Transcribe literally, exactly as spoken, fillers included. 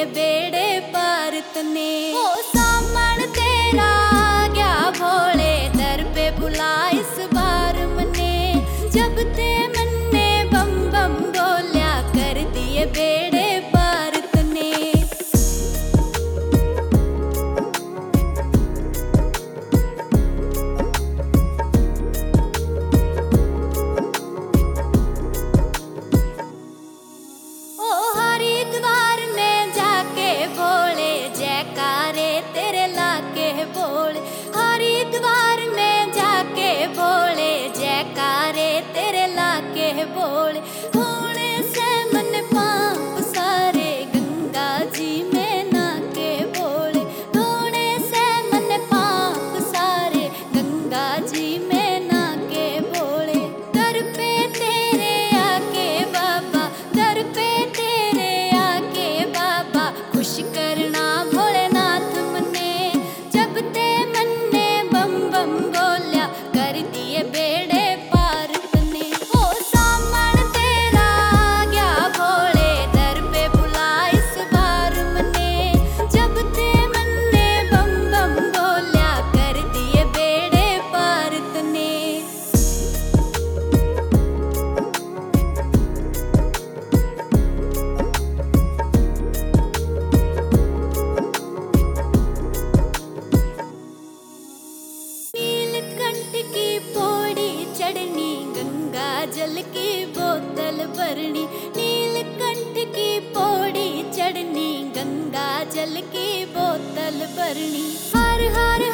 बेड़े पार तने। ओ सामण तेरा आ गया भोले, दर पे बुला इस बार मने। जब ते मन्ने बम बम बोल्या, कर दिए बेड़े पार तने। तेरे लाके बोले हरिद्वार में जाके बोले, जयकारे तेरे लाके बोले। होने से मन पाप सारे गंगा जी में नाके बोले। होने से मन पाप सारे गंगा जी में नाके बोले। दर पे तेरे आके बाबा, दर पे तेरे आके बाबा, खुश करना भोलेनाथ मने। जब ते मन्ने बम बम बोल्या, कर दिए बेड़े पार तने। ओ सामण तेरा आ गया भोले, दर पे बुला इस बार मने। जब ते मन्ने बम बम बोल्या, कर दिए बेड़े पार तने। की पौड़ी चढ़नी, गंगा जल की बोतल भरनी। नीलकंठ की पौड़ी चढ़नी, गंगा जल की बोतल भरनी। हर हर